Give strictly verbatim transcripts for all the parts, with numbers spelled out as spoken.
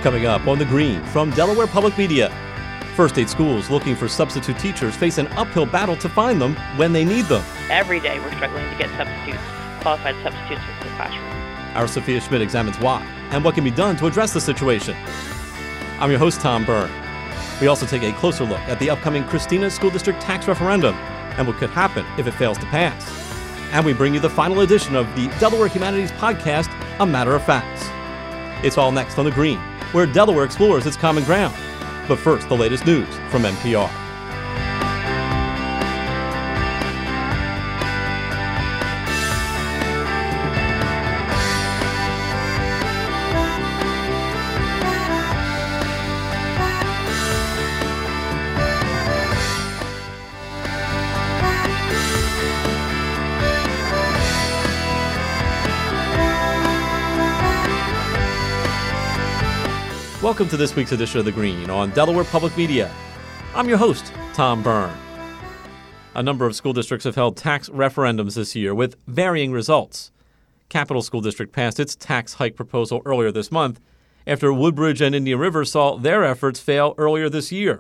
Coming up on The Green from Delaware Public Media. First aid schools looking for substitute teachers face an uphill battle to find them when they need them. Every day we're struggling to get substitutes, qualified substitutes for the classroom. Our Sophia Schmidt examines why and what can be done to address the situation. I'm your host, Tom Byrne. We also take a closer look at the upcoming Christina School District tax referendum and what could happen if it fails to pass. And we bring you the final edition of the Delaware Humanities podcast, A Matter of Facts. It's all next on The Green, where Delaware explores its common ground. But first, the latest news from N P R. Welcome to this week's edition of The Green on Delaware Public Media. I'm your host, Tom Byrne. A number of school districts have held tax referendums this year with varying results. Capital School District passed its tax hike proposal earlier this month after Woodbridge and Indian River saw their efforts fail earlier this year.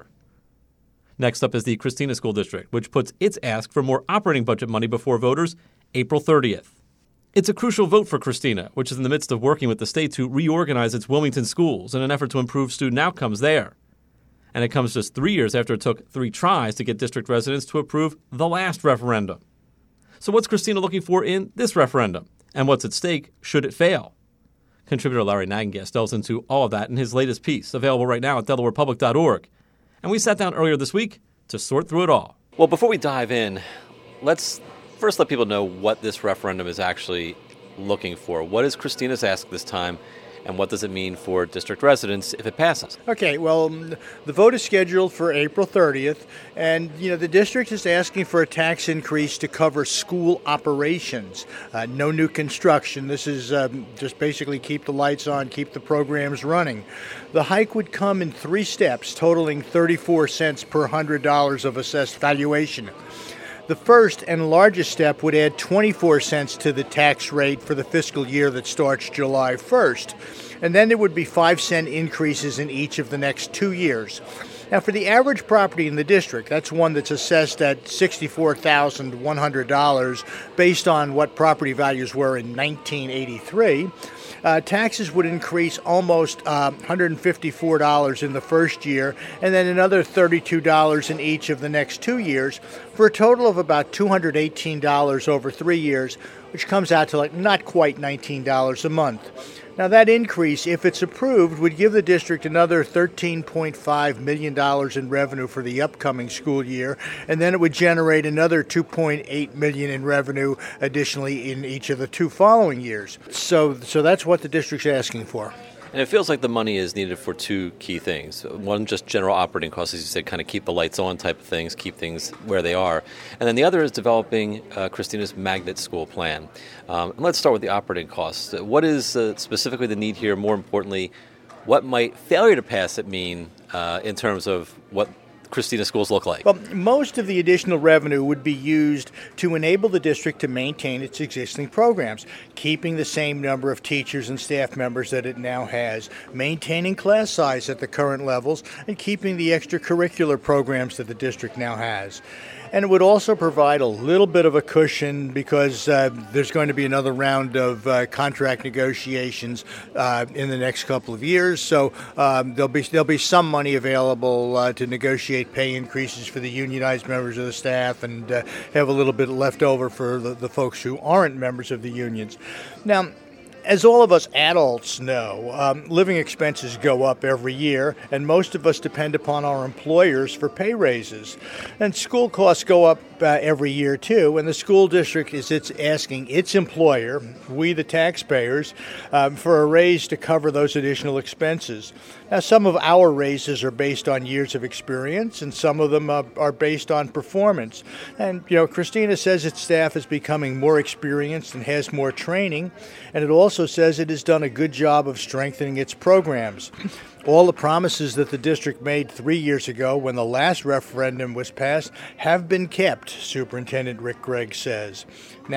Next up is the Christina School District, which puts its ask for more operating budget money before voters April thirtieth. It's a crucial vote for Christina, which is in the midst of working with the state to reorganize its Wilmington schools in an effort to improve student outcomes there. And it comes just three years after it took three tries to get district residents to approve the last referendum. So what's Christina looking for in this referendum? And what's at stake should it fail? Contributor Larry Nagengast delves into all of that in his latest piece, available right now at delaware public dot org. And we sat down earlier this week to sort through it all. Well, before we dive in, let's first let people know what this referendum is actually looking for. What is Christina's ask this time, and what does it mean for district residents if it passes? Okay, well, the vote is scheduled for April thirtieth, and, you know, the district is asking for a tax increase to cover school operations. Uh, no new construction. This is um, just basically keep the lights on, keep the programs running. The hike would come in three steps, totaling thirty-four cents per one hundred dollars of assessed valuation. The first and largest step would add twenty-four cents to the tax rate for the fiscal year that starts July first. And then there would be five cent increases in each of the next two years. Now, for the average property in the district, that's one that's assessed at sixty-four thousand one hundred dollars based on what property values were in nineteen eighty-three. Uh, taxes would increase almost uh, one hundred fifty-four dollars in the first year, and then another thirty-two dollars in each of the next two years, for a total of about two hundred eighteen dollars over three years, which comes out to like not quite nineteen dollars a month. Now, that increase, if it's approved, would give the district another thirteen point five million dollars in revenue for the upcoming school year, and then it would generate another two point eight million dollars in revenue additionally in each of the two following years. So, so that's what the district's asking for. And it feels like the money is needed for two key things. One, just general operating costs, as you said, kind of keep the lights on type of things, keep things where they are. And then the other is developing uh, Christina's magnet school plan. Um, and let's start with the operating costs. What is uh, specifically the need here? More importantly, what might failure to pass it mean uh, in terms of what Christina schools look like? Well, most of the additional revenue would be used to enable the district to maintain its existing programs, keeping the same number of teachers and staff members that it now has, maintaining class size at the current levels, and keeping the extracurricular programs that the district now has. And it would also provide a little bit of a cushion because uh, there's going to be another round of uh, contract negotiations uh, in the next couple of years. So um, there'll be there'll be some money available uh, to negotiate pay increases for the unionized members of the staff, and uh, have a little bit left over for the, the folks who aren't members of the unions. Now, as all of us adults know, um, living expenses go up every year, and most of us depend upon our employers for pay raises. And school costs go up uh, every year, too, and the school district is it's asking its employer, we the taxpayers, um, for a raise to cover those additional expenses. Now, some of our raises are based on years of experience, and some of them uh, are based on performance. And, you know, Christina says its staff is becoming more experienced and has more training, and it also says it has done a good job of strengthening its programs. All the promises that the district made three years ago when the last referendum was passed have been kept, Superintendent Rick Gregg says. Now,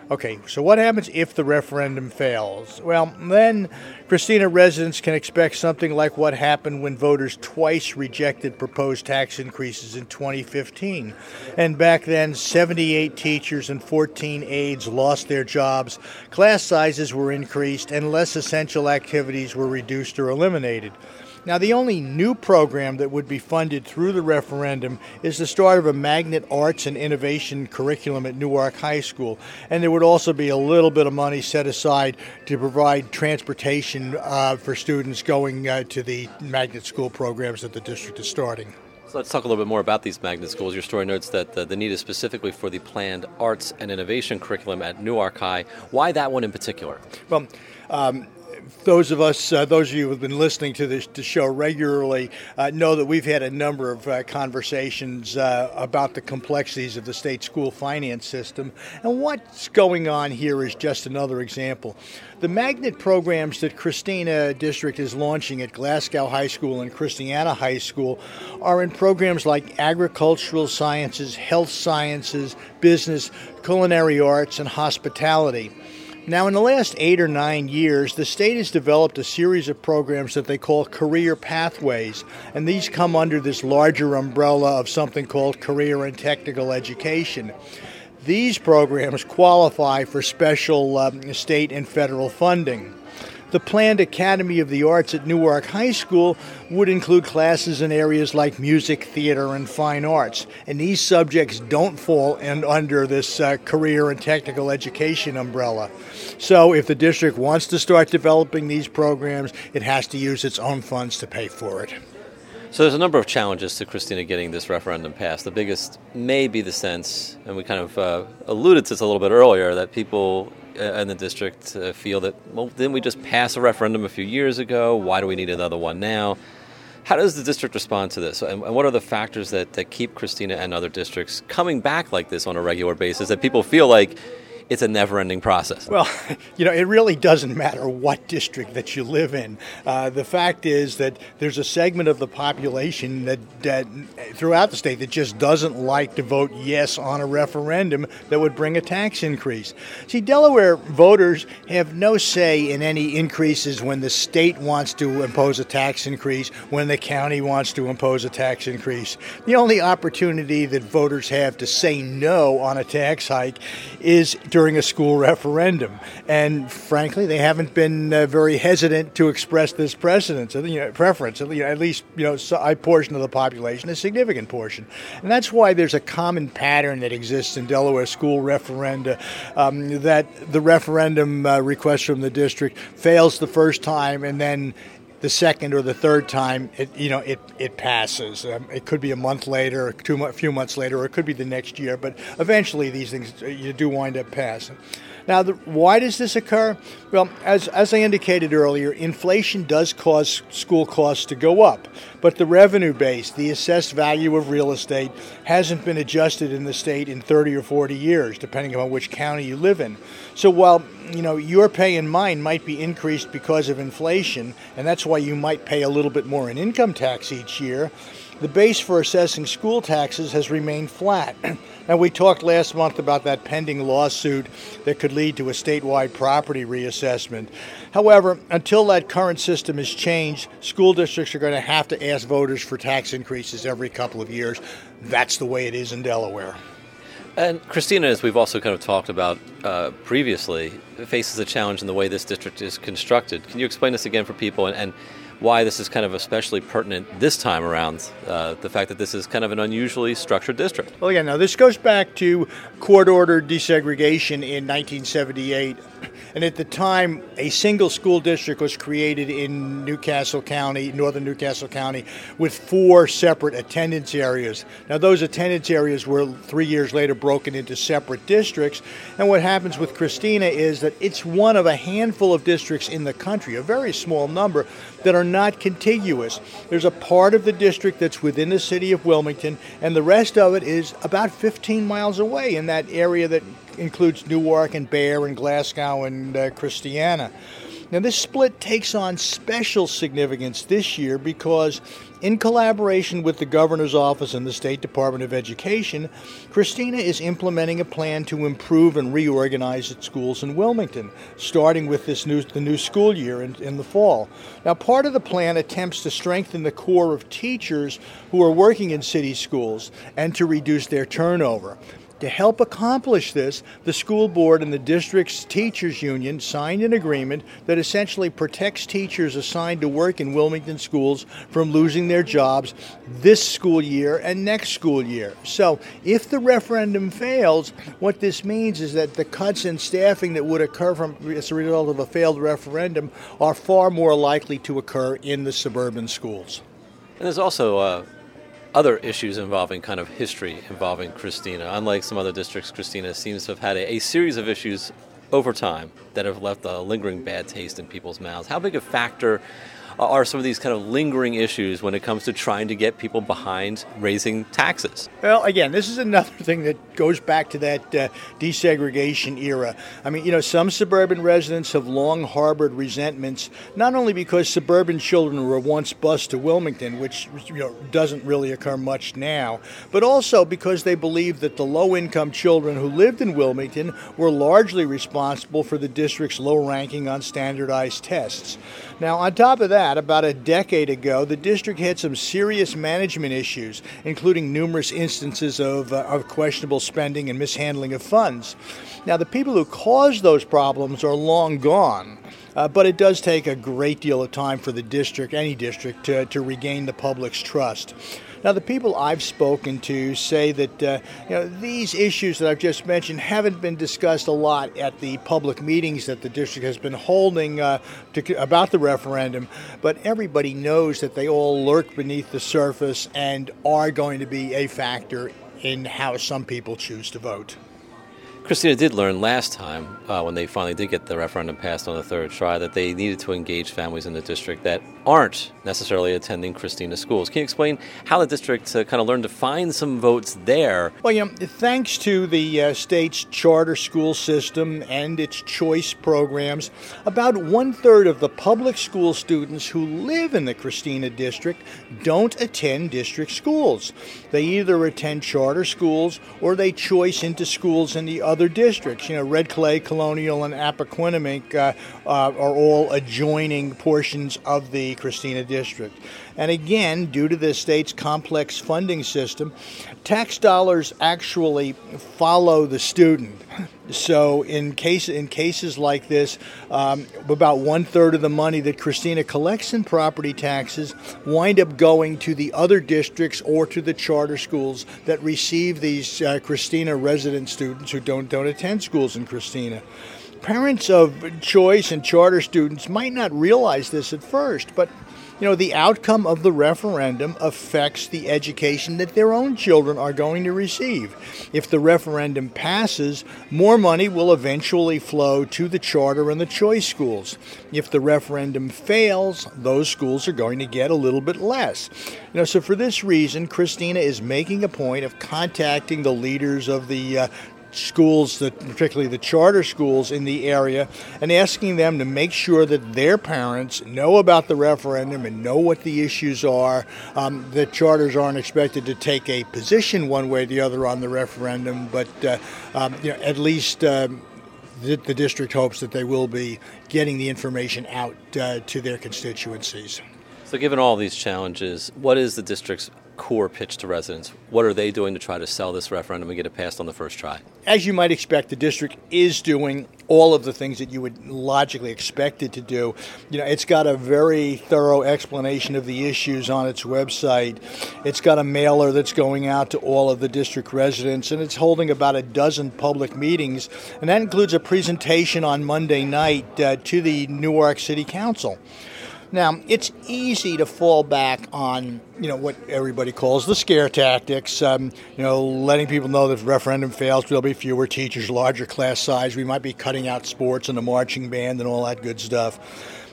Okay, so what happens if the referendum fails? Well, then Christina residents can expect something like what happened when voters twice rejected proposed tax increases in twenty fifteen. And back then, seventy-eight teachers and fourteen aides lost their jobs, class sizes were increased, and less essential activities were reduced or eliminated. Now, the only new program that would be funded through the referendum is the start of a magnet arts and innovation curriculum at Newark High School. And there would also be a little bit of money set aside to provide transportation uh, for students going uh, to the magnet school programs that the district is starting. So let's talk a little bit more about these magnet schools. Your story notes that the, the need is specifically for the planned arts and innovation curriculum at Newark High. Why that one in particular? Well, um, Those of us, uh, those of you who have been listening to this to show regularly, uh, know that we've had a number of uh, conversations uh, about the complexities of the state school finance system. And what's going on here is just another example. The magnet programs that Christina District is launching at Glasgow High School and Christiana High School are in programs like agricultural sciences, health sciences, business, culinary arts, and hospitality. Now, in the last eight or nine years, the state has developed a series of programs that they call career pathways, and these come under this larger umbrella of something called career and technical education. These programs qualify for special um, state and federal funding. The planned Academy of the Arts at Newark High School would include classes in areas like music, theater, and fine arts. And these subjects don't fall in under this uh, career and technical education umbrella. So if the district wants to start developing these programs, it has to use its own funds to pay for it. So there's a number of challenges to Christina getting this referendum passed. The biggest may be the sense, and we kind of uh, alluded to this a little bit earlier, that people in the district uh, feel that, well, didn't we just pass a referendum a few years ago? Why do we need another one now? How does the district respond to this? And, and what are the factors that, that keep Christina and other districts coming back like this on a regular basis, that people feel like it's a never-ending process? Well, you know, it really doesn't matter what district that you live in. Uh, the fact is that there's a segment of the population that, that throughout the state that just doesn't like to vote yes on a referendum that would bring a tax increase. See, Delaware voters have no say in any increases when the state wants to impose a tax increase, when the county wants to impose a tax increase. The only opportunity that voters have to say no on a tax hike is during during a school referendum. And frankly, they haven't been uh, very hesitant to express this precedence, you know, preference, you know, at least, you know, a portion of the population, a significant portion. And that's why there's a common pattern that exists in Delaware school referenda, um, that the referendum uh, request from the district fails the first time, and then the second or the third time, it, you know, it, it passes. Um, it could be a month later, or two, a few months later, or it could be the next year. But eventually, these things uh, you do wind up passing. Now, the, why does this occur? Well, as as I indicated earlier, inflation does cause school costs to go up, but the revenue base, the assessed value of real estate, hasn't been adjusted in the state in thirty or forty years, depending on which county you live in. So while, you know, your pay and mine might be increased because of inflation, and that's why you might pay a little bit more in income tax each year, the base for assessing school taxes has remained flat. And we talked last month about that pending lawsuit that could lead to a statewide property reassessment. However, until that current system is changed, school districts are going to have to ask voters for tax increases every couple of years. That's the way it is in Delaware. And Christina, as we've also kind of talked about uh, previously, faces a challenge in the way this district is constructed. Can you explain this again for people, and, and why this is kind of especially pertinent this time around, uh, the fact that this is kind of an unusually structured district? Well, yeah, now this goes back to court-ordered desegregation in nineteen seventy-eight. And at the time, a single school district was created in Newcastle County, northern Newcastle County, with four separate attendance areas. Now, those attendance areas were three years later broken into separate districts. And what happens with Christina is that it's one of a handful of districts in the country, a very small number, that are not contiguous. There's a part of the district that's within the city of Wilmington, and the rest of it is about fifteen miles away in that area that includes Newark and Bear and Glasgow and uh, Christiana. Now, this split takes on special significance this year because, in collaboration with the Governor's Office and the State Department of Education, Christina is implementing a plan to improve and reorganize its schools in Wilmington, starting with this new, the new school year in, in the fall. Now, part of the plan attempts to strengthen the core of teachers who are working in city schools and to reduce their turnover. To help accomplish this, the school board and the district's teachers union signed an agreement that essentially protects teachers assigned to work in Wilmington schools from losing their jobs this school year and next school year. So if the referendum fails, what this means is that the cuts in staffing that would occur from as a result of a failed referendum are far more likely to occur in the suburban schools. And there's also uh other issues involving kind of history involving Christina. Unlike some other districts, Christina seems to have had a, a series of issues over time that have left a lingering bad taste in people's mouths. How big a factor are some of these kind of lingering issues when it comes to trying to get people behind raising taxes? Well, again, this is another thing that goes back to that uh, desegregation era. I mean, you know, some suburban residents have long harbored resentments, not only because suburban children were once bused to Wilmington, which, you know, doesn't really occur much now, but also because they believe that the low-income children who lived in Wilmington were largely responsible for the district's low ranking on standardized tests. Now, on top of that, about a decade ago, the district had some serious management issues, including numerous instances of, uh, of questionable spending and mishandling of funds. Now, the people who caused those problems are long gone, uh, but it does take a great deal of time for the district, any district, to, to regain the public's trust. Now, the people I've spoken to say that uh, you know, these issues that I've just mentioned haven't been discussed a lot at the public meetings that the district has been holding uh, to, about the referendum, but everybody knows that they all lurk beneath the surface and are going to be a factor in how some people choose to vote. Christina did learn last time, uh, when they finally did get the referendum passed on the third try, that they needed to engage families in the district that aren't necessarily attending Christina schools. Can you explain how the district uh, kind of learned to find some votes there? Well, you know, thanks to the uh, state's charter school system and its choice programs, about one-third of the public school students who live in the Christina district don't attend district schools. They either attend charter schools or they choice into schools in the other districts. You know, Red Clay, Colonial, and Appoquinimink uh, uh, are all adjoining portions of the Christina district. And again, due to the state's complex funding system, tax dollars actually follow the student. So in case in cases like this, um, about one-third of the money that Christina collects in property taxes wind up going to the other districts or to the charter schools that receive these uh, Christina resident students who don't, don't attend schools in Christina. Parents of choice and charter students might not realize this at first, but you know, the outcome of the referendum affects the education that their own children are going to receive. If the referendum passes, more money will eventually flow to the charter and the choice schools. If the referendum fails, those schools are going to get a little bit less. You know, so for this reason, Christina is making a point of contacting the leaders of the uh, schools, that particularly the charter schools in the area, and asking them to make sure that their parents know about the referendum and know what the issues are. Um, the charters aren't expected to take a position one way or the other on the referendum, but uh, um, you know, at least um, the, the district hopes that they will be getting the information out uh, to their constituencies. So given all these challenges, what is the district's core pitch to residents? What are they doing to try to sell this referendum and get it passed on the first try? As you might expect, the district is doing all of the things that you would logically expect it to do. You know, it's got a very thorough explanation of the issues on its website. It's got a mailer that's going out to all of the district residents, and it's holding about a dozen public meetings, and that includes a presentation on Monday night uh, to the Newark City Council. Now, it's easy to fall back on, you know, what everybody calls the scare tactics, um, you know, letting people know that if the referendum fails, there'll be fewer teachers, larger class size, we might be cutting out sports and the marching band and all that good stuff.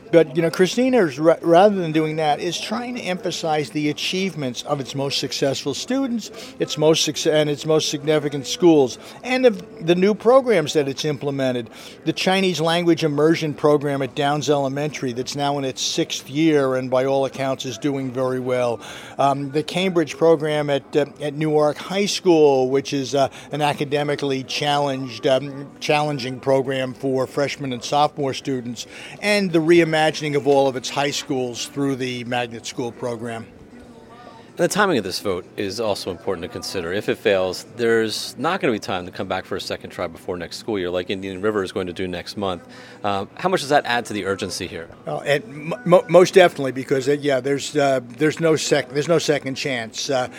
But, you know, Christina, is, rather than doing that, is trying to emphasize the achievements of its most successful students, its most success, and its most significant schools, and of the new programs that it's implemented. The Chinese language immersion program at Downs Elementary, that's now in its sixth year and by all accounts is doing very well. Um, the Cambridge program at uh, at Newark High School, which is uh, an academically challenged, um, challenging program for freshmen and sophomore students, and the reimagining of all of its high schools through the Magnet School program. And the timing of this vote is also important to consider. If it fails, there's not going to be time to come back for a second try before next school year, like Indian River is going to do next month. Um, how much does that add to the urgency here? Oh, and mo- most definitely, because uh, yeah, there's uh, there's no sec- there's no second chance. Uh,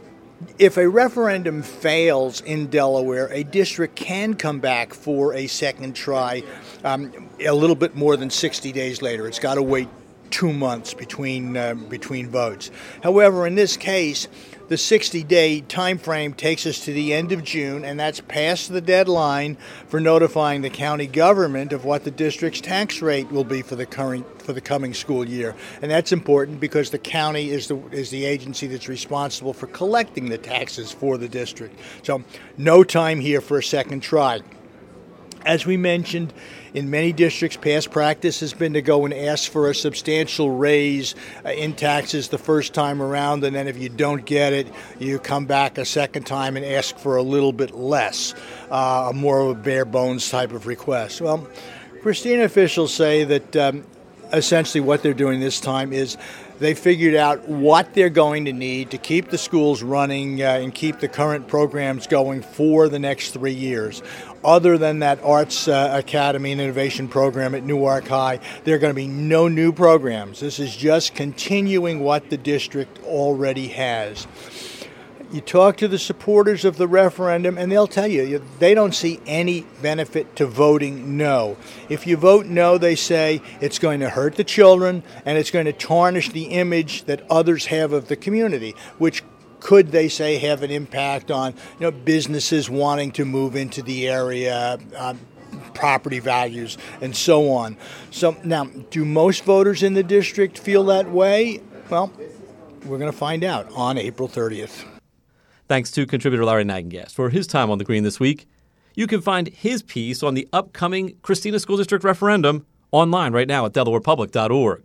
If a referendum fails in Delaware, a district can come back for a second try um, a little bit more than sixty days later. It's got to wait two months between uh, between votes. However, in this case, the sixty-day time frame takes us to the end of June, and that's past the deadline for notifying the county government of what the district's tax rate will be for the current for the coming school year. And that's important because the county is the is the agency that's responsible for collecting the taxes for the district. So, no time here for a second try. As we mentioned, in many districts, past practice has been to go and ask for a substantial raise uh, in taxes the first time around, and then if you don't get it, you come back a second time and ask for a little bit less, uh, more of a bare bones type of request. Well, Christina officials say that um, essentially what they're doing this time is they figured out what they're going to need to keep the schools running uh, and keep the current programs going for the next three years. Other than that Arts uh, Academy and Innovation program at Newark High, there are going to be no new programs. This is just continuing what the district already has. You talk to the supporters of the referendum, and they'll tell you they don't see any benefit to voting no. If you vote no, they say it's going to hurt the children, and it's going to tarnish the image that others have of the community, which could, they say, have an impact on you know businesses wanting to move into the area, uh, property values, and so on. So now, do most voters in the district feel that way? Well, we're going to find out on April thirtieth. Thanks to contributor Larry Nagengast for his time on The Green this week. You can find his piece on the upcoming Christina School District referendum online right now at delaware public dot org.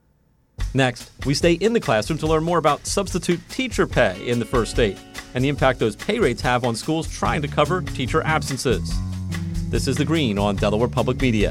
Next, we stay in the classroom to learn more about substitute teacher pay in the first state and the impact those pay rates have on schools trying to cover teacher absences. This is The Green on Delaware Public Media.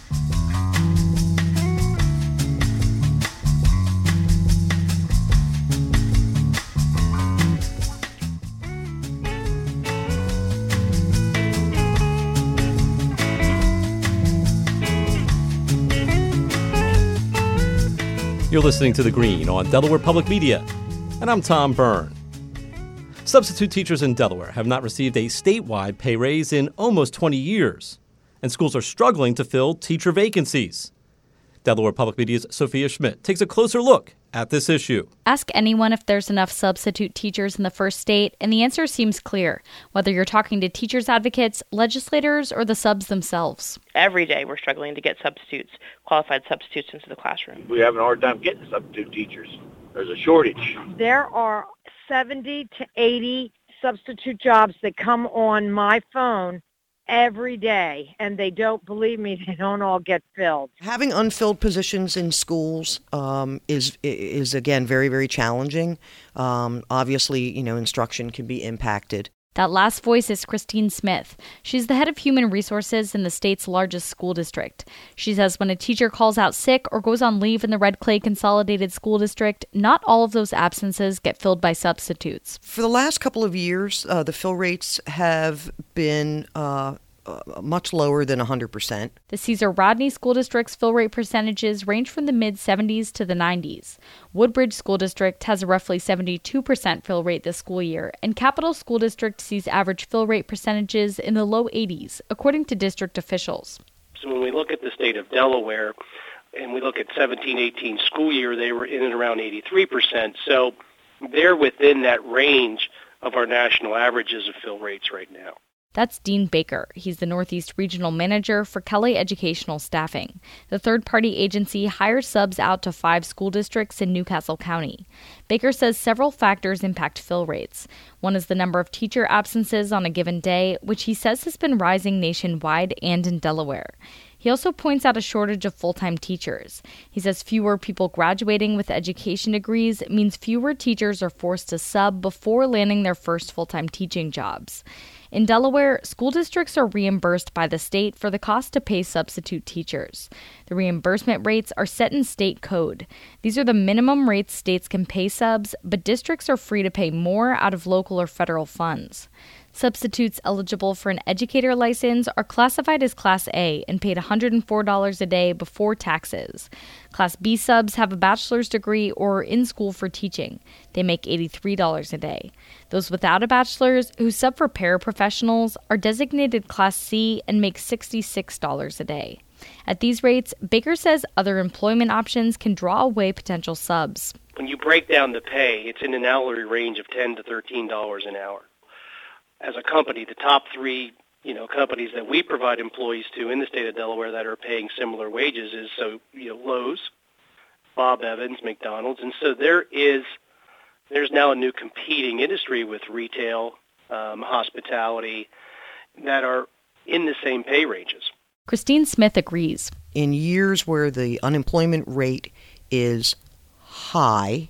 You're listening to The Green on Delaware Public Media, and I'm Tom Byrne. Substitute teachers in Delaware have not received a statewide pay raise in almost twenty years, and schools are struggling to fill teacher vacancies. Delaware Public Media's Sophia Schmidt takes a closer look at this issue. Ask anyone if there's enough substitute teachers in the first state, and the answer seems clear, whether you're talking to teachers advocates, legislators, or the subs themselves. Every day we're struggling to get substitutes, qualified substitutes into the classroom. We have a hard time getting substitute teachers. There's a shortage. There are seventy to eighty substitute jobs that come on my phone every day, and they don't, believe me, they don't all get filled. Having unfilled positions in schools um, is, is, again, very, very challenging. Um, obviously, you know, instruction can be impacted. That last voice is Christine Smith. She's the head of human resources in the state's largest school district. She says when a teacher calls out sick or goes on leave in the Red Clay Consolidated School District, not all of those absences get filled by substitutes. For the last couple of years, uh, the fill rates have been uh, uh, much lower than one hundred percent. The Cesar Rodney School District's fill rate percentages range from the mid-seventies to the nineties. Woodbridge School District has a roughly seventy-two percent fill rate this school year, and Capital School District sees average fill rate percentages in the low eighties, according to district officials. So when we look at the state of Delaware and we look at seventeen eighteen school year, they were in and around eighty-three percent. So they're within that range of our national averages of fill rates right now. That's Dean Baker. He's the Northeast Regional Manager for Kelly Educational Staffing. The third-party agency hires subs out to five school districts in New Castle County. Baker says several factors impact fill rates. One is the number of teacher absences on a given day, which he says has been rising nationwide and in Delaware. He also points out a shortage of full-time teachers. He says fewer people graduating with education degrees means fewer teachers are forced to sub before landing their first full-time teaching jobs. In Delaware, school districts are reimbursed by the state for the cost to pay substitute teachers. The reimbursement rates are set in state code. These are the minimum rates states can pay subs, but districts are free to pay more out of local or federal funds. Substitutes eligible for an educator license are classified as Class A and paid one hundred four dollars a day before taxes. Class B subs have a bachelor's degree or are in school for teaching. They make eighty-three dollars a day. Those without a bachelor's who sub for paraprofessionals are designated Class C and make sixty-six dollars a day. At these rates, Baker says other employment options can draw away potential subs. When you break down the pay, it's in an hourly range of ten to thirteen dollars an hour. As a company, the top three, you know, companies that we provide employees to in the state of Delaware that are paying similar wages is so you know Lowe's, Bob Evans, McDonald's, and so there is there's now a new competing industry with retail, um, hospitality that are in the same pay ranges. Christine Smith agrees. In years where the unemployment rate is high,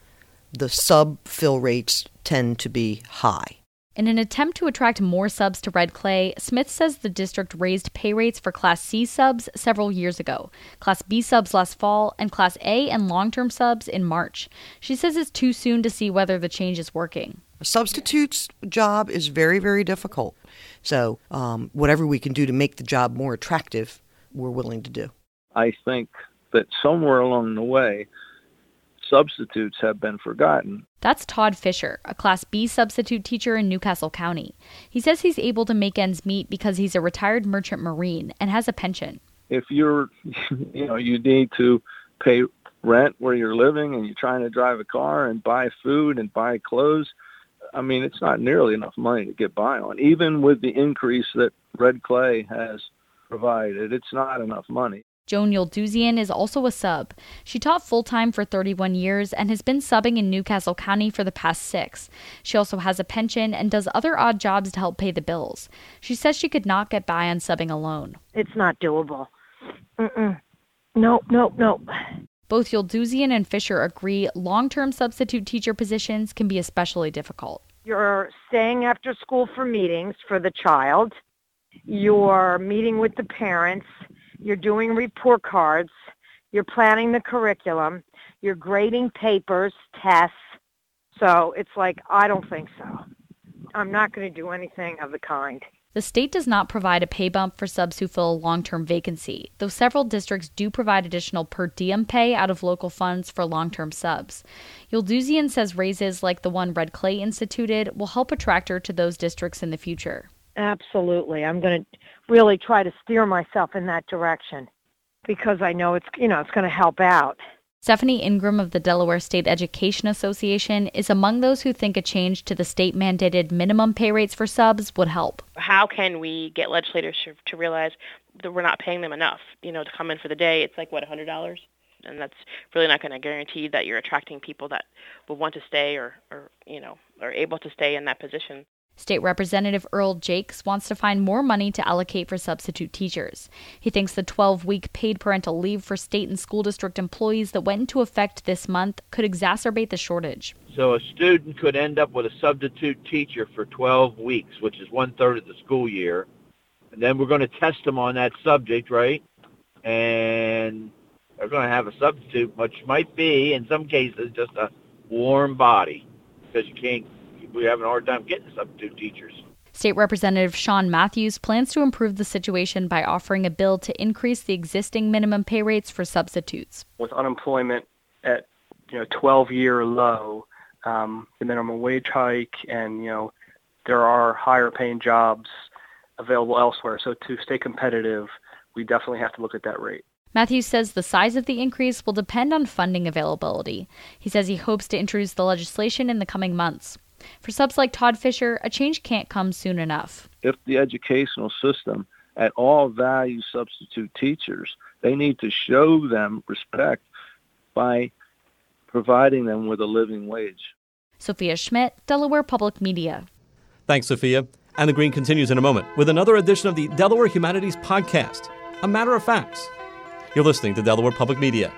the sub fill rates tend to be high. In an attempt to attract more subs to Red Clay, Smith says the district raised pay rates for Class C subs several years ago, Class B subs last fall, and Class A and long-term subs in March. She says it's too soon to see whether the change is working. A substitute's job is very, very difficult. So um, whatever we can do to make the job more attractive, we're willing to do. I think that somewhere along the way, substitutes have been forgotten. That's Todd Fisher, a Class B substitute teacher in New Castle County. He says he's able to make ends meet because he's a retired merchant marine and has a pension. If you're, you know, you need to pay rent where you're living and you're trying to drive a car and buy food and buy clothes, I mean, it's not nearly enough money to get by on. Even with the increase that Red Clay has provided, it's not enough money. Joan Yulduzian is also a sub. She taught full-time for thirty-one years and has been subbing in New Castle County for the past six. She also has a pension and does other odd jobs to help pay the bills. She says she could not get by on subbing alone. It's not doable. Mm-mm. Nope, nope, nope. Both Yulduzian and Fisher agree long-term substitute teacher positions can be especially difficult. You're staying after school for meetings for the child. You're meeting with the parents. You're doing report cards, you're planning the curriculum, you're grading papers, tests. So it's like, I don't think so. I'm not going to do anything of the kind. The state does not provide a pay bump for subs who fill a long-term vacancy, though several districts do provide additional per diem pay out of local funds for long-term subs. Yulduzian says raises like the one Red Clay instituted will help attract her to those districts in the future. Absolutely. I'm going to really try to steer myself in that direction because I know it's, you know, it's going to help out. Stephanie Ingram of the Delaware State Education Association is among those who think a change to the state-mandated minimum pay rates for subs would help. How can we get legislators to, to realize that we're not paying them enough, you know, to come in for the day? It's like, what, one hundred dollars? And that's really not going to guarantee that you're attracting people that will want to stay or, or, you know, are able to stay in that position. State Representative Earl Jakes wants to find more money to allocate for substitute teachers. He thinks the twelve-week paid parental leave for state and school district employees that went into effect this month could exacerbate the shortage. So a student could end up with a substitute teacher for twelve weeks, which is one-third of the school year. And then we're going to test them on that subject, right? And they're going to have a substitute, which might be, in some cases, just a warm body because you can't we're having a hard time getting substitute teachers. State Representative Sean Matthews plans to improve the situation by offering a bill to increase the existing minimum pay rates for substitutes. With unemployment at you know twelve-year low, um, the minimum wage hike, and you know there are higher-paying jobs available elsewhere. So to stay competitive, we definitely have to look at that rate. Matthews says the size of the increase will depend on funding availability. He says he hopes to introduce the legislation in the coming months. For subs like Todd Fisher, a change can't come soon enough. if the educational system at all values substitute teachers, they need to show them respect by providing them with a living wage. Sophia Schmidt, Delaware Public Media. Thanks, Sophia. And The Green continues in a moment with another edition of the Delaware Humanities Podcast, A Matter of Facts. You're listening to Delaware Public Media.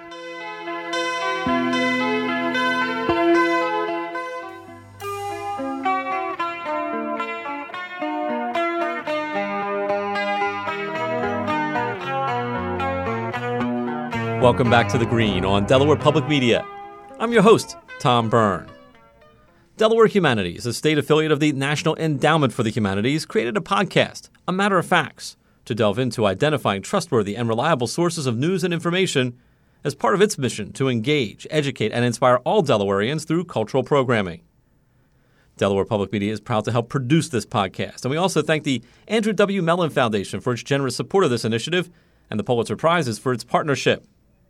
Welcome back to The Green on Delaware Public Media. I'm your host, Tom Byrne. Delaware Humanities, a state affiliate of the National Endowment for the Humanities, created a podcast, A Matter of Facts, to delve into identifying trustworthy and reliable sources of news and information as part of its mission to engage, educate, and inspire all Delawareans through cultural programming. Delaware Public Media is proud to help produce this podcast, and we also thank the Andrew W. Mellon Foundation for its generous support of this initiative and the Pulitzer Prizes for its partnership.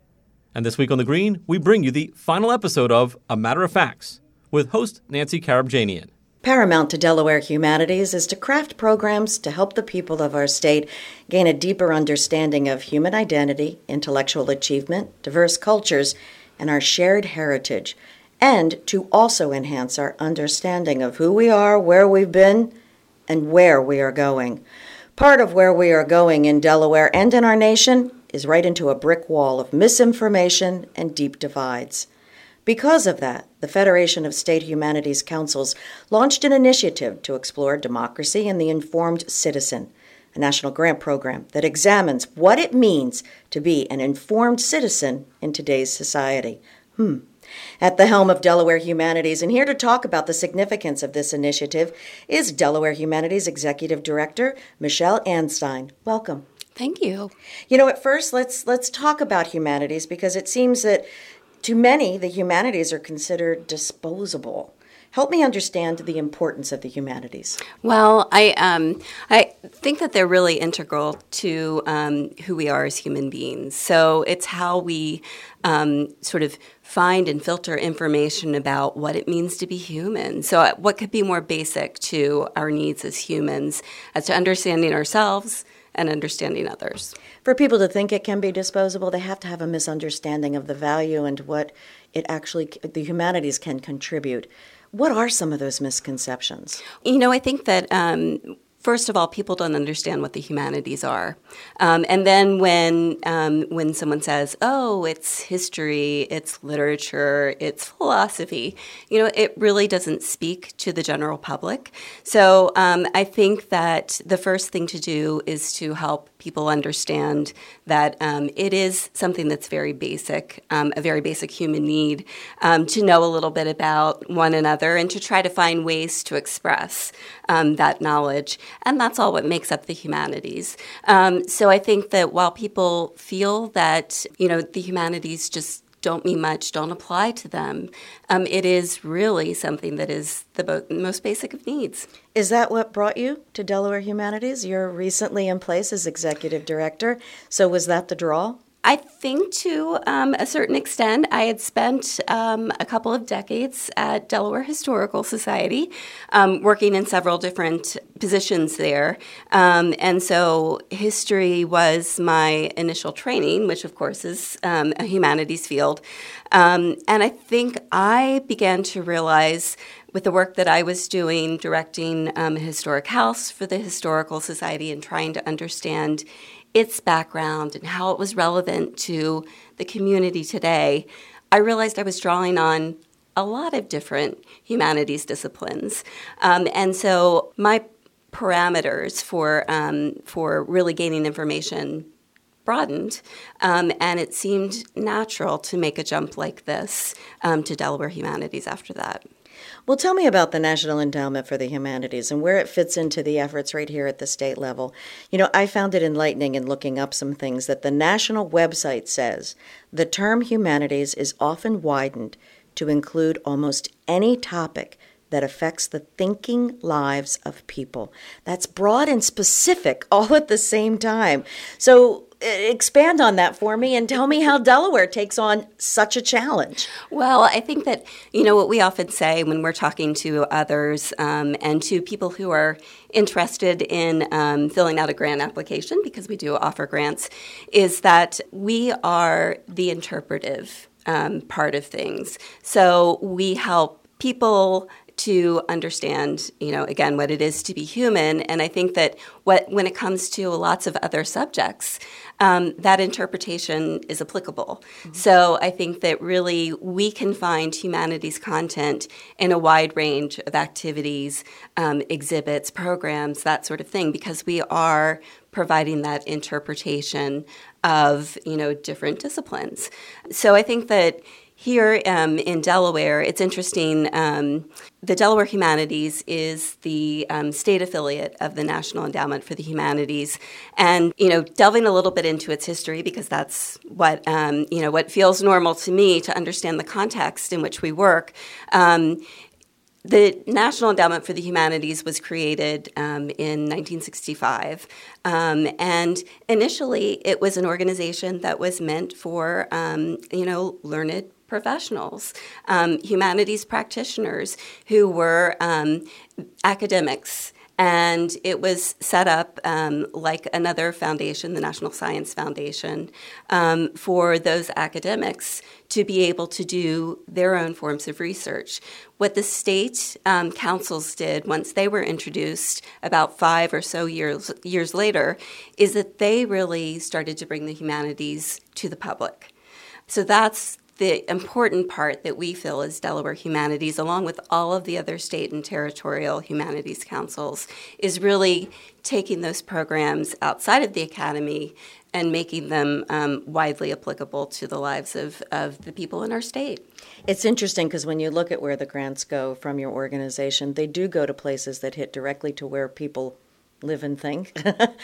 And this week on The Green, we bring you the final episode of A Matter of Facts with host Nancy Karabjanian. Paramount to Delaware Humanities is to craft programs to help the people of our state gain a deeper understanding of human identity, intellectual achievement, diverse cultures, and our shared heritage, and to also enhance our understanding of who we are, where we've been, and where we are going. Part of where we are going in Delaware and in our nation is right into a brick wall of misinformation and deep divides. Because of that, the Federation of State Humanities Councils launched an initiative to explore democracy and the informed citizen, a national grant program that examines what it means to be an informed citizen in today's society. Hmm. At the helm of Delaware Humanities, and here to talk about the significance of this initiative, is Delaware Humanities Executive Director Michelle Anstein. Welcome. Thank you. You know, at first, let's let's talk about humanities, because it seems that to many, the humanities are considered disposable. Help me understand the importance of the humanities. Well, I um, I think that they're really integral to um, who we are as human beings. So it's how we um, sort of find and filter information about what it means to be human. So what could be more basic to our needs as humans as to understanding ourselves and understanding others. For people to think it can be disposable, they have to have a misunderstanding of the value and what it actually, the humanities can contribute. What are some of those misconceptions? You know, I think that um, first of all, people don't understand what the humanities are. Um, and then when um, when someone says, oh, it's history, it's literature, it's philosophy, you know, it really doesn't speak to the general public. So um, I think that the first thing to do is to help people understand that um, it is something that's very basic, um, a very basic human need, um, to know a little bit about one another and to try to find ways to express um, that knowledge. And that's all what makes up the humanities. Um, so I think that while people feel that, you know, the humanities just don't mean much, don't apply to them, um, it is really something that is the bo- most basic of needs. Is that what brought you to Delaware Humanities? You're recently in place as executive director, so was that the draw? I think to um, a certain extent. I had spent um, a couple of decades at Delaware Historical Society, um, working in several different positions there. Um, and so history was my initial training, which of course is um, a humanities field. Um, and I think I began to realize with the work that I was doing, directing um, a historic house for the Historical Society and trying to understand its background and how it was relevant to the community today, I realized I was drawing on a lot of different humanities disciplines. Um, and so my parameters for um, for really gaining information broadened, um, and it seemed natural to make a jump like this um, to Delaware Humanities after that. Well, tell me about the National Endowment for the Humanities and where it fits into the efforts right here at the state level. You know, I found it enlightening in looking up some things that the national website says the term humanities is often widened to include almost any topic that affects the thinking lives of people. That's broad and specific all at the same time. So expand on that for me and tell me how Delaware takes on such a challenge. Well, I think that, you know, what we often say when we're talking to others um, and to people who are interested in um, filling out a grant application, because we do offer grants, is that we are the interpretive um, part of things. So we help people to understand, you know, again, what it is to be human. And I think that what when it comes to lots of other subjects, um, that interpretation is applicable. Mm-hmm. So I think that really we can find humanities content in a wide range of activities, um, exhibits, programs, that sort of thing, because we are providing that interpretation of, you know, different disciplines. So I think that here um, in Delaware, it's interesting. Um, the Delaware Humanities is the um, state affiliate of the National Endowment for the Humanities, and you know, delving a little bit into its history, because that's what um, you know what feels normal to me to understand the context in which we work. Um, The National Endowment for the Humanities was created um, in nineteen sixty-five, um, and initially it was an organization that was meant for, um, you know, learned professionals, um, humanities practitioners who were um, academics. And it was set up um, like another foundation, the National Science Foundation, um, for those academics to be able to do their own forms of research. What the state um, councils did once they were introduced about five or so years, years later is that they really started to bring the humanities to the public. So that's the important part that we feel as Delaware Humanities, along with all of the other state and territorial humanities councils, is really taking those programs outside of the academy and making them um, widely applicable to the lives of, of the people in our state. It's interesting because when you look at where the grants go from your organization, they do go to places that hit directly to where people live and think.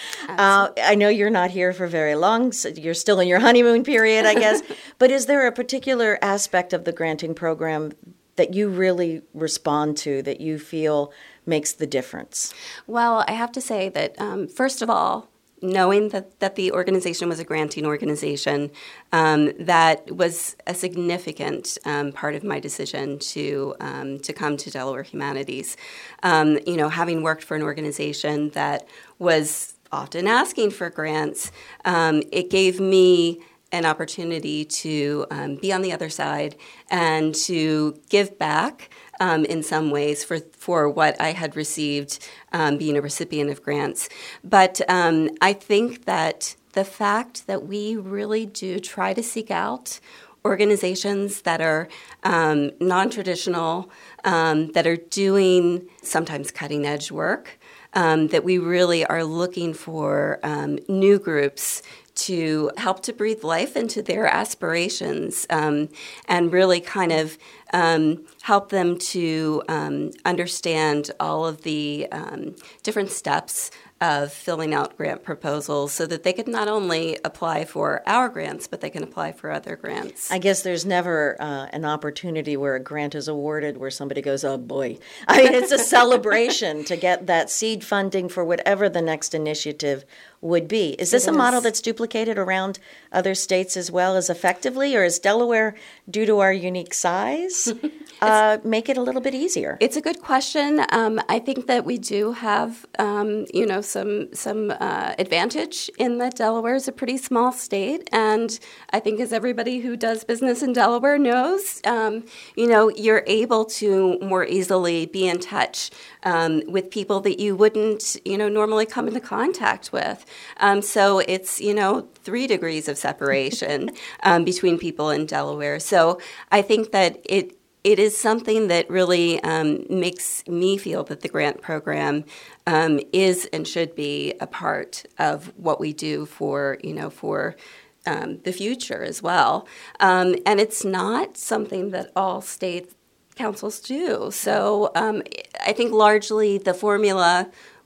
uh, I know you're not here for very long, so you're still in your honeymoon period, I guess. But is there a particular aspect of the granting program that you really respond to, that you feel makes the difference? Well, I have to say that, um, first of all, knowing that, that the organization was a granting organization, um, that was a significant um, part of my decision to um, to come to Delaware Humanities. Um, you know, having worked for an organization that was often asking for grants, um, it gave me an opportunity to um, be on the other side and to give back um, in some ways for for what I had received um, being a recipient of grants. But um, I think that the fact that we really do try to seek out organizations that are um, non-traditional, um, that are doing sometimes cutting-edge work, um, that we really are looking for um, new groups to help to breathe life into their aspirations um, and really kind of um, help them to um, understand all of the um, different steps of filling out grant proposals so that they could not only apply for our grants, but they can apply for other grants. I guess there's never uh, an opportunity where a grant is awarded where somebody goes, oh boy. I mean, it's a celebration to get that seed funding for whatever the next initiative would be. Is this It a is. model that's duplicated around other states as well as effectively, or is Delaware, due to our unique size, uh, make it a little bit easier? It's a good question. Um, I think that we do have, um, you know, some some uh, advantage in that Delaware is a pretty small state, and I think as everybody who does business in Delaware knows, um, you know, you're able to more easily be in touch um, with people that you wouldn't, you know, normally come into contact with. Um, so it's, you know, three degrees of separation um, between people in Delaware. So I think that it It is something that really um, makes me feel that the grant program um, is and should be a part of what we do for, you know, for um, the future as well. Um, and it's not something that all state councils do. So um, I think largely the formula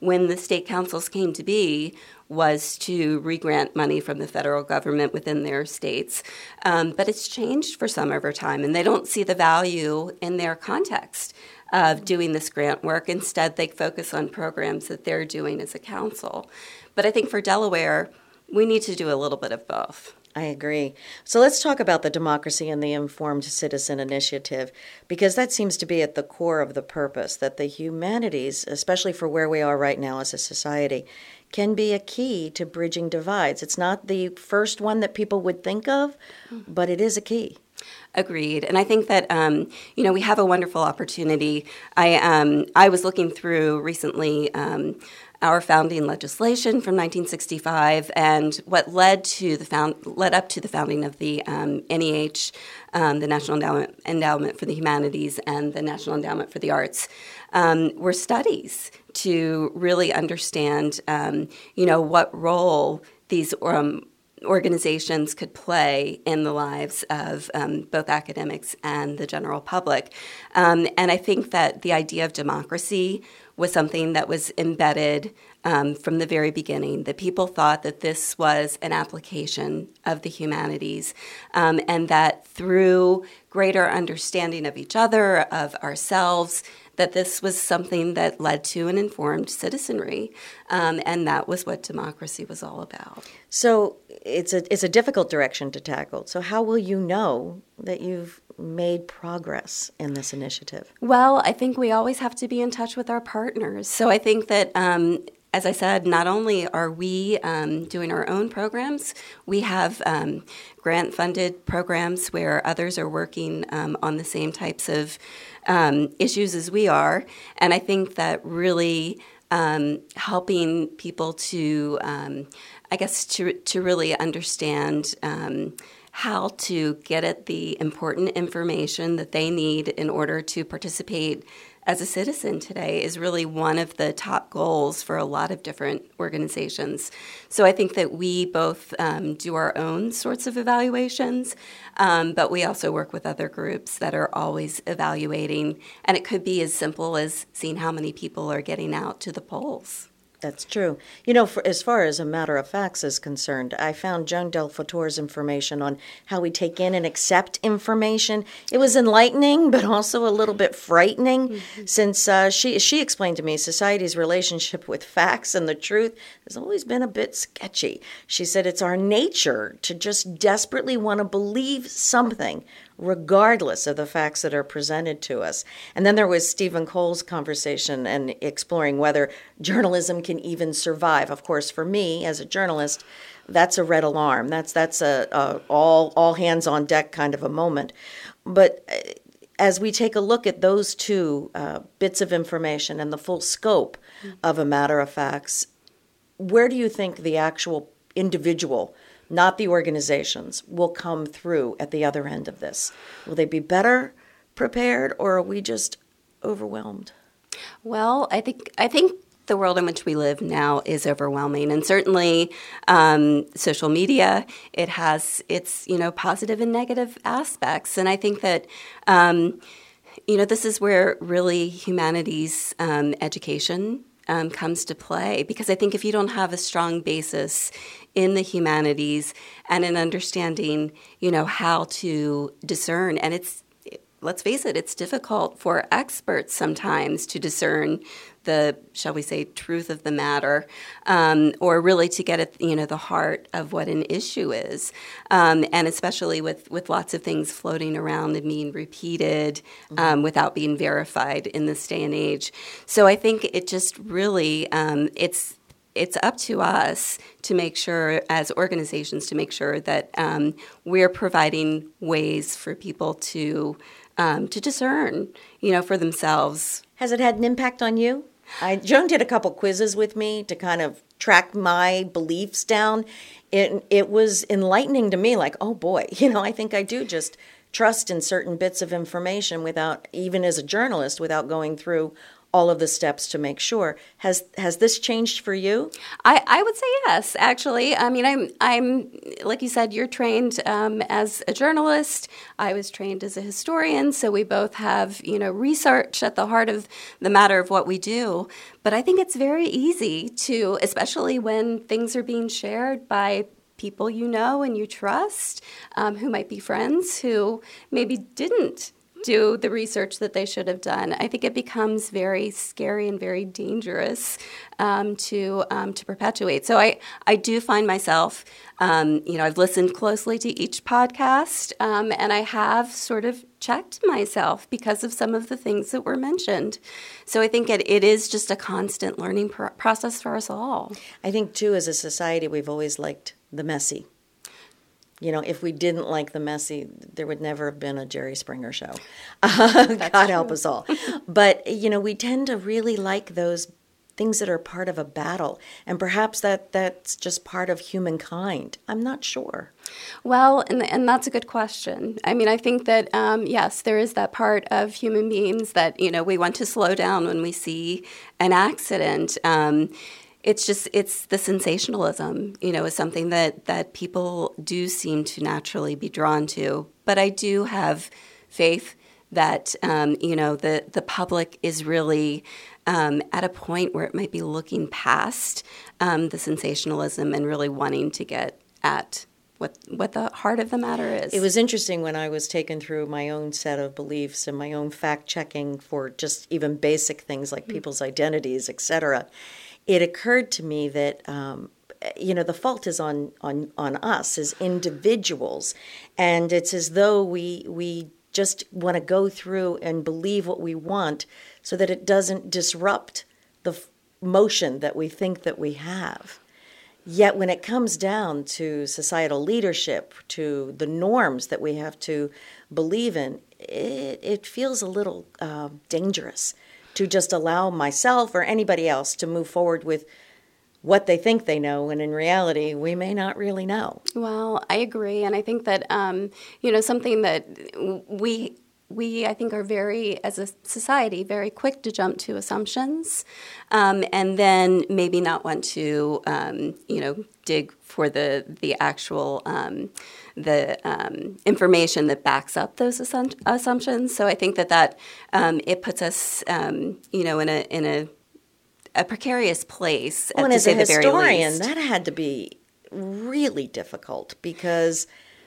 when the state councils came to be was to re-grant money from the federal government within their states. Um, but it's changed for some over time, and they don't see the value in their context of doing this grant work. Instead, they focus on programs that they're doing as a council. But I think for Delaware, we need to do a little bit of both. I agree. So let's talk about the Democracy and the Informed Citizen Initiative, because that seems to be at the core of the purpose, that the humanities, especially for where we are right now as a society, can be a key to bridging divides. It's not the first one that people would think of, but it is a key. Agreed. And I think that, um, you know, we have a wonderful opportunity. I, um, I was looking through recently um, our founding legislation from nineteen sixty-five, and what led to the found led up to the founding of the um, N E H, um, the National Endowment, Endowment for the Humanities, and the National Endowment for the Arts, um, were studies to really understand, um, you know, what role these um, organizations could play in the lives of um, both academics and the general public. Um, and I think that the idea of democracy was something that was embedded um, from the very beginning, that people thought that this was an application of the humanities, um, and that through greater understanding of each other, of ourselves, that this was something that led to an informed citizenry, um, and that was what democracy was all about. So it's a it's a difficult direction to tackle. So how will you know that you've made progress in this initiative? Well, I think we always have to be in touch with our partners. So I think that, um, as I said, not only are we um, doing our own programs, we have um, grant-funded programs where others are working um, on the same types of um, issues as we are. And I think that really um, helping people to, um, I guess, to to really understand um, how to get at the important information that they need in order to participate as a citizen today is really one of the top goals for a lot of different organizations. So I think that we both um, do our own sorts of evaluations, um, but we also work with other groups that are always evaluating, and it could be as simple as seeing how many people are getting out to the polls. That's true. You know, for, as far as a matter of facts is concerned, I found Joan Del Fautor's information on how we take in and accept information. It was enlightening, but also a little bit frightening, mm-hmm. since uh, she she explained to me society's relationship with facts and the truth has always been a bit sketchy. She said it's our nature to just desperately want to believe something, regardless of the facts that are presented to us. And then there was Stephen Cole's conversation and exploring whether journalism can even survive. Of course, for me as a journalist, that's a red alarm. That's that's a, a all all hands on deck kind of a moment. But as we take a look at those two uh, bits of information and the full scope mm-hmm. of a matter of facts, where do you think the actual individual, not the organizations, will come through at the other end of this? Will they be better prepared, or are we just overwhelmed? Well, I think I think the world in which we live now is overwhelming, and certainly um, social media, it has its, you know, positive and negative aspects. And I think that um, you know, this is where really humanities um, education Um, comes to play, because I think if you don't have a strong basis in the humanities and an understanding, you know, how to discern, and it's, let's face it, it's difficult for experts sometimes to discern the, shall we say, truth of the matter, um, or really to get at, you know, the heart of what an issue is, um, and especially with, with lots of things floating around and being repeated um, mm-hmm. without being verified in this day and age. So I think it just really, um, it's it's up to us to make sure, as organizations, to make sure that um, we're providing ways for people to um, to discern, you know, for themselves. Has it had an impact on you? I, Joan did a couple quizzes with me to kind of track my beliefs down. It, it was enlightening to me, like, oh boy, you know, I think I do just trust in certain bits of information without, even as a journalist, without going through all of the steps to make sure. Has has this changed for you? I, I would say yes, actually. I mean, I'm, I'm like you said, you're trained um, as a journalist. I was trained as a historian, so we both have, you know, research at the heart of the matter of what we do. But I think it's very easy to, especially when things are being shared by people you know and you trust, um, who might be friends who maybe didn't do the research that they should have done. I think it becomes very scary and very dangerous um, to um, to perpetuate. So I, I do find myself, um, you know, I've listened closely to each podcast, um, and I have sort of checked myself because of some of the things that were mentioned. So I think it, it is just a constant learning pro- process for us all. I think, too, as a society, we've always liked the messy. You know, if we didn't like the messy, there would never have been a Jerry Springer show. Uh, God true. help us all. But, you know, we tend to really like those things that are part of a battle. And perhaps that that's just part of humankind. I'm not sure. Well, and and that's a good question. I mean, I think that, um, yes, there is that part of human beings that, you know, we want to slow down when we see an accident. Um It's just, it's the sensationalism, you know, is something that, that people do seem to naturally be drawn to. But I do have faith that, um, you know, the, the public is really um, at a point where it might be looking past um, the sensationalism and really wanting to get at what what the heart of the matter is. It was interesting when I was taken through my own set of beliefs and my own fact-checking for just even basic things like mm-hmm. people's identities, et cetera. It occurred to me that, um, you know, the fault is on, on, on us as individuals. And it's as though we we just want to go through and believe what we want so that it doesn't disrupt the f- motion that we think that we have. Yet when it comes down to societal leadership, to the norms that we have to believe in, it, it feels a little uh, dangerous to just allow myself or anybody else to move forward with what they think they know, and in reality, we may not really know. Well, I agree, and I think that, um, you know, something that we, we I think, are very, as a society, very quick to jump to assumptions, um, and then maybe not want to, um, you know, dig for the the actual um, the um, information that backs up those assum- assumptions. So I think that that um, it puts us, um, you know, in a in a a precarious place. Well, and to as say a the very historian, least. that had to be really difficult because,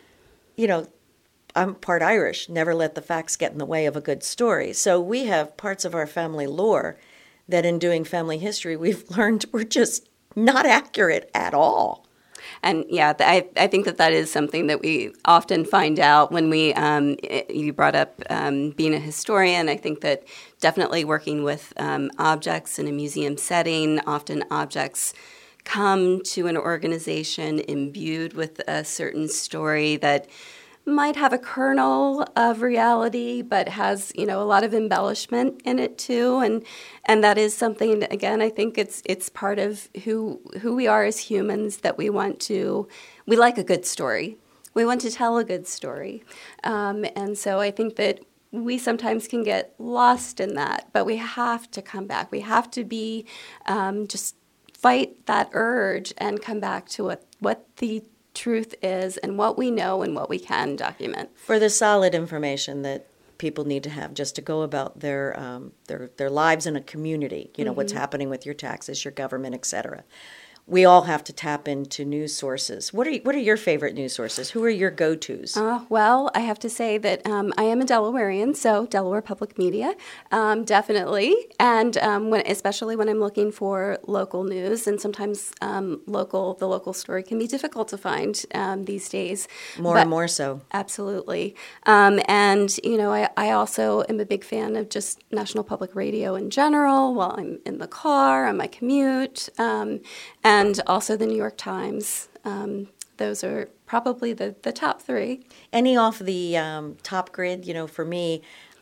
you know, I'm part Irish. Never let the facts get in the way of a good story. So we have parts of our family lore that, in doing family history, we've learned were just not accurate at all. And yeah, I, I think that that is something that we often find out when we, um, you brought up um, being a historian. I think that definitely working with um, objects in a museum setting, often objects come to an organization imbued with a certain story that might have a kernel of reality, but has, you know, a lot of embellishment in it too, and and that is something. Again, I think it's it's part of who who we are as humans, that we want to, we like a good story, we want to tell a good story, um, and so I think that we sometimes can get lost in that, but we have to come back. We have to be um, just fight that urge and come back to what what the truth is and what we know and what we can document. For the solid information that people need to have just to go about their um, their their lives in a community, you know, mm-hmm. what's happening with your taxes, your government, et cetera. We all have to tap into news sources. What are what are your favorite news sources? Who are your go-tos? Uh, well, I have to say that um, I am a Delawarean, so Delaware Public Media, um, definitely, and um, when, especially when I'm looking for local news, and sometimes um, local the local story can be difficult to find um, these days. More but, and more so. Absolutely, um, and you know, I, I also am a big fan of just National Public Radio in general. While I'm in the car on my commute. Um, and And also the New York Times. Um, those are probably the, the top three. Any off the um, top grid? You know, for me,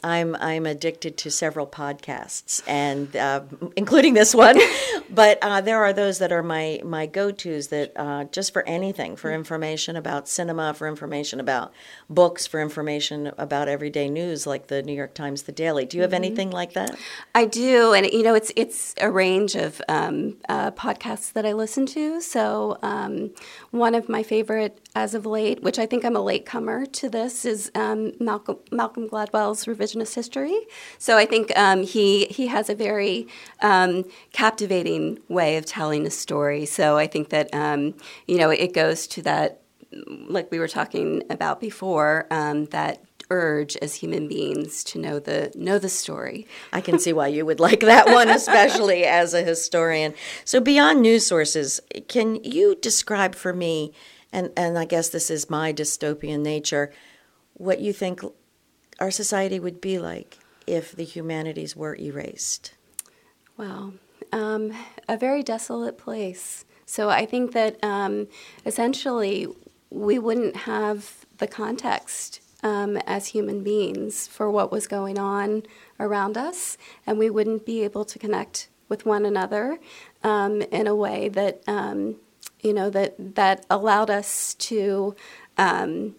I'm I'm addicted to several podcasts, and uh, including this one. But uh, there are those that are my my go-tos that uh, just for anything, for information about cinema, for information about books, for information about everyday news, like the New York Times, The Daily. Do you have mm-hmm. anything like that? I do, and you know, it's it's a range of um, uh, podcasts that I listen to. So um, one of my favorite as of late, which I think I'm a latecomer to this, is um, Malcolm Malcolm Gladwell's Revisionist History. So I think um, he he has a very um, captivating way of telling a story. So I think that um, you know it goes to that, like we were talking about before, um, that urge as human beings to know the know the story. I can see why you would like that one, especially as a historian. So beyond news sources, can you describe for me, and, and I guess this is my dystopian nature, what you think our society would be like if the humanities were erased? Well, um, a very desolate place. So I think that um, essentially we wouldn't have the context um, as human beings for what was going on around us, and we wouldn't be able to connect with one another um, in a way that um, you know that that allowed us to um,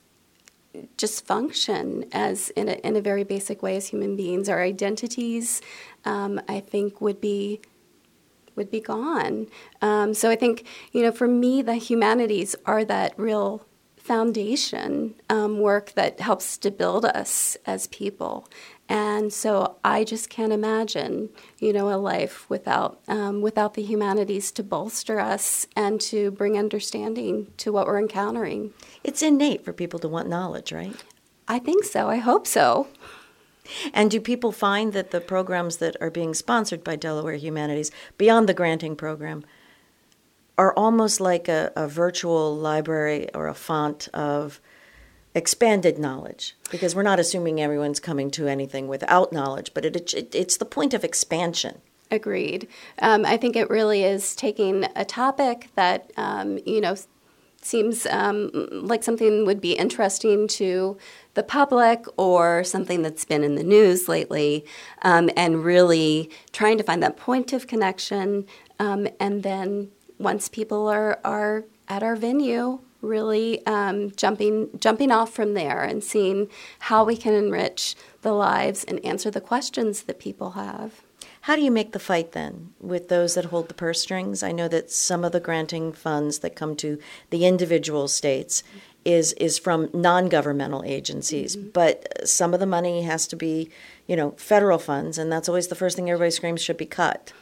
just function as in a, in a very basic way as human beings. Our identities, um, I think, would be would be gone. Um, so I think, you know, for me, the humanities are that real foundation um, work that helps to build us as people. And so I just can't imagine, you know, a life without um, without the humanities to bolster us and to bring understanding to what we're encountering. It's innate for people to want knowledge, right? I think so. I hope so. And do people find that the programs that are being sponsored by Delaware Humanities, beyond the granting program, are almost like a, a virtual library or a font of expanded knowledge? Because we're not assuming everyone's coming to anything without knowledge, but it, it, it's the point of expansion. Agreed. Um, I think it really is taking a topic that, um, you know, seems um, like something would be interesting to the public or something that's been in the news lately, um, and really trying to find that point of connection. Um, and then once people are, are at our venue, really um, jumping jumping off from there and seeing how we can enrich the lives and answer the questions that people have. How do you make the fight then with those that hold the purse strings? I know that some of the granting funds that come to the individual states is is from non-governmental agencies, mm-hmm. but some of the money has to be, you know, federal funds, and that's always the first thing everybody screams should be cut.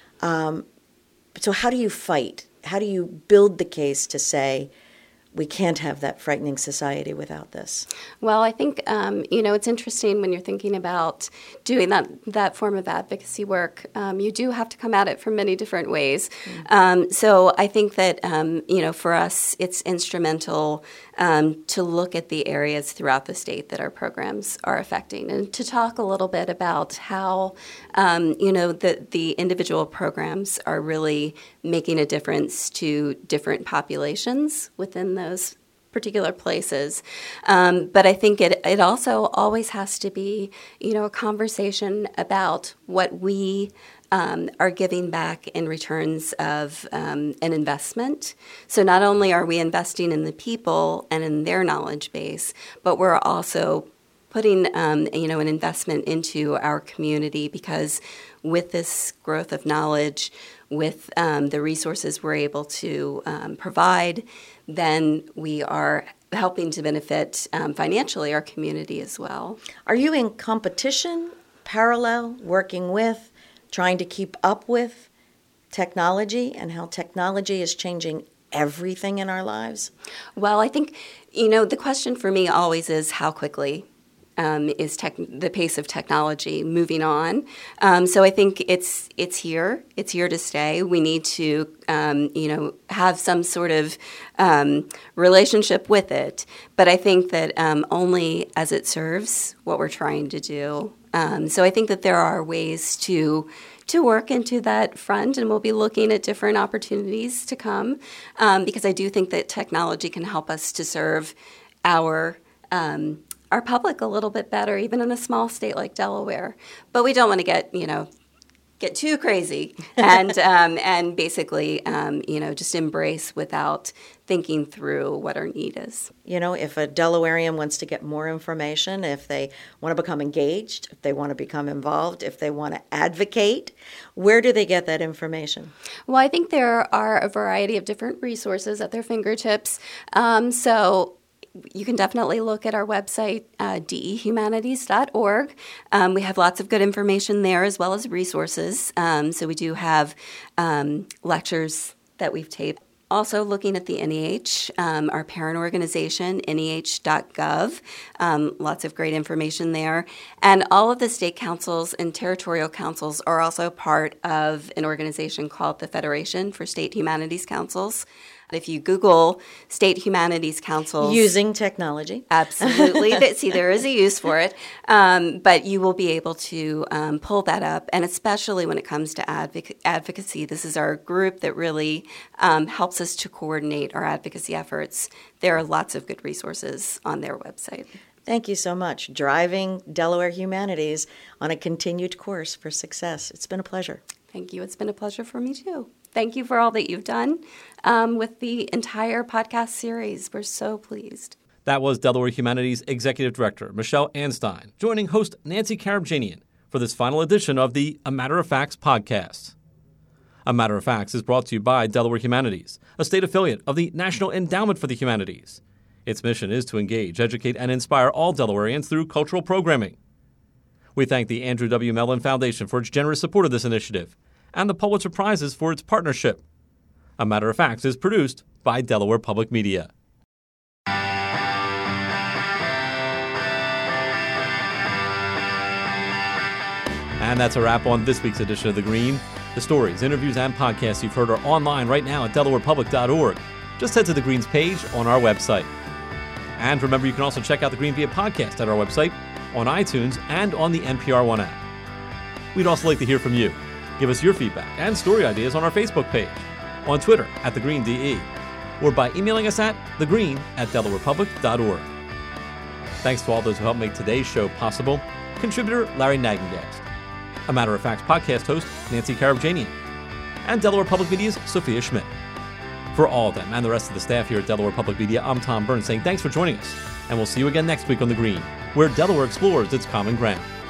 Um, so how do you fight? How do you build the case to say, we can't have that frightening society without this? Well, I think, um, you know, it's interesting when you're thinking about doing that that form of advocacy work. Um, you do have to come at it from many different ways. Mm-hmm. Um, so I think that, um, you know, for us, it's instrumental um, to look at the areas throughout the state that our programs are affecting and to talk a little bit about how, um, you know, the, the individual programs are really making a difference to different populations within the those particular places. Um, but I think it, it also always has to be, you know, a conversation about what we um, are giving back in returns of um, an investment. So not only are we investing in the people and in their knowledge base, but we're also putting, um, you know, an investment into our community, because with this growth of knowledge, with um, the resources we're able to um, provide, then we are helping to benefit um, financially our community as well. Are you in competition, parallel, working with, trying to keep up with technology and how technology is changing everything in our lives? Well, I think, you know, the question for me always is how quickly Um, is tech, the pace of technology moving on. Um, so I think it's it's here. It's here to stay. We need to, um, you know, have some sort of um, relationship with it. But I think that um, only as it serves what we're trying to do. Um, so I think that there are ways to to work into that front, and we'll be looking at different opportunities to come, um, because I do think that technology can help us to serve our um, our public a little bit better, even in a small state like Delaware. But we don't want to get, you know, get too crazy and um, and basically, um, you know, just embrace without thinking through what our need is. You know, if a Delawarean wants to get more information, if they want to become engaged, if they want to become involved, if they want to advocate, where do they get that information? Well, I think there are a variety of different resources at their fingertips. Um, so you can definitely look at our website, uh, d e humanities dot org. Um, we have lots of good information there as well as resources. Um, so we do have um, lectures that we've taped. Also looking at the N E H, um, our parent organization, N E H dot gov. Um, lots of great information there. And all of the state councils and territorial councils are also part of an organization called the Federation for State Humanities Councils. If you Google State Humanities Councils. Using technology. Absolutely. See, there is a use for it. Um, but you will be able to um, pull that up. And especially when it comes to advoc- advocacy, this is our group that really um, helps us to coordinate our advocacy efforts. There are lots of good resources on their website. Thank you so much. Driving Delaware Humanities on a continued course for success. It's been a pleasure. Thank you. It's been a pleasure for me, too. Thank you for all that you've done um, with the entire podcast series. We're so pleased. That was Delaware Humanities Executive Director Michelle Anstein, joining host Nancy Karabjanian for this final edition of the A Matter of Facts podcast. A Matter of Facts is brought to you by Delaware Humanities, a state affiliate of the National Endowment for the Humanities. Its mission is to engage, educate, and inspire all Delawareans through cultural programming. We thank the Andrew W. Mellon Foundation for its generous support of this initiative, and the Pulitzer Prizes for its partnership. A Matter of Facts is produced by Delaware Public Media. And that's a wrap on this week's edition of The Green. The stories, interviews, and podcasts you've heard are online right now at delaware public dot org. Just head to The Green's page on our website. And remember, you can also check out The Green via podcast at our website, on iTunes, and on the N P R One app. We'd also like to hear from you. Give us your feedback and story ideas on our Facebook page, on Twitter at The Green D E, or by emailing us at thegreen at delaware public dot org. Thanks to all those who helped make today's show possible. Contributor Larry Nagengast, A Matter of Facts podcast host Nancy Karabjanian, and Delaware Public Media's Sophia Schmidt. For all of them and the rest of the staff here at Delaware Public Media, I'm Tom Burns saying thanks for joining us, and we'll see you again next week on The Green, where Delaware explores its common ground.